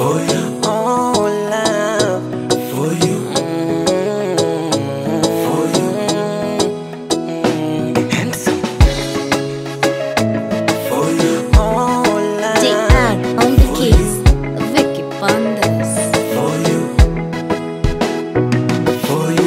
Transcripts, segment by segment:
for you. Oh, love For you. For you. handsome. For you. Oh, love JR on the keys, Vicky Pandas. For you. For you.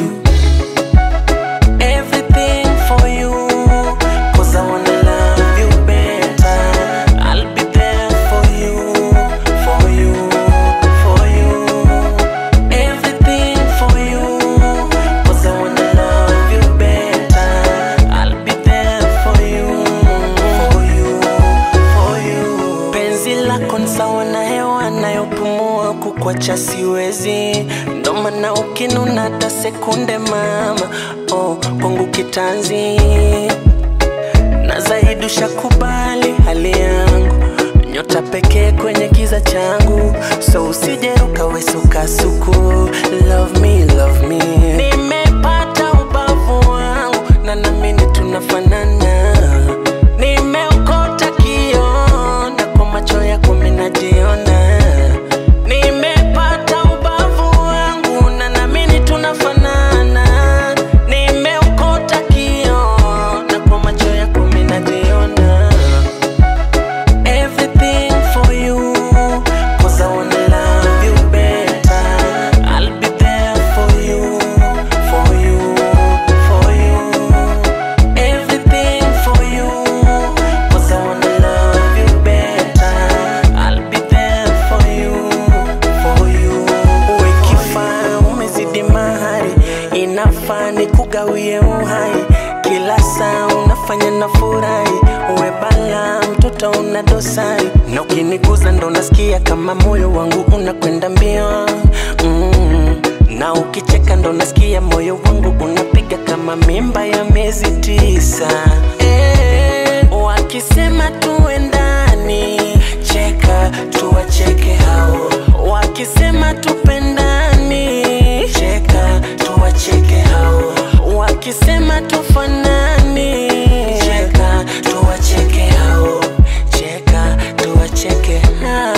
everything for you, 'cause I wanna love you better. I'll be there for you, for you, for you. Everything for you, 'cause I wanna love you better. I'll be there for you, for you, for you. Penzi lako ni sawa na hewa nayopumua, kukuacha siwezi. Ndo maana ukinuna hata sekunde mama, oh, kwangu kitanzi. Na zaidi ushakubali hali yangu, nyota pekee kwenye giza changu. So usijeruka wesukasuku, love me, love me. Nimepata ubavu wangu na namini tunafanana. Nimeokota kiona kwa macho yako minajiona. Nimepata ubavu wangu na namini tunafanana. Nimeokota kiona kwa macho yako minajiona. Everything for you, 'cause I wanna love you better. I'll be there for you, for you, for you. Everything for you, 'cause I wanna love you better. I'll be there for you, for you. Uwe kifaa umezidi mahari, inafaa nikugawie uhai. Kila saa unafanya na furahi, uwe bala mtoto una dosari. Na ukiniguza ndo nasikia kama moyo wangu unakwenda mbio. Na ukicheka ndo nasikia moyo wangu unapiga kama mimba ya miezi 9. Wakisema tuendani, cheka tuwacheke hao. Wakisema tupendani, cheka tuwacheke hao. Wakisema tufanani, cheka tuwacheke hao. Cheka tuwacheke hao.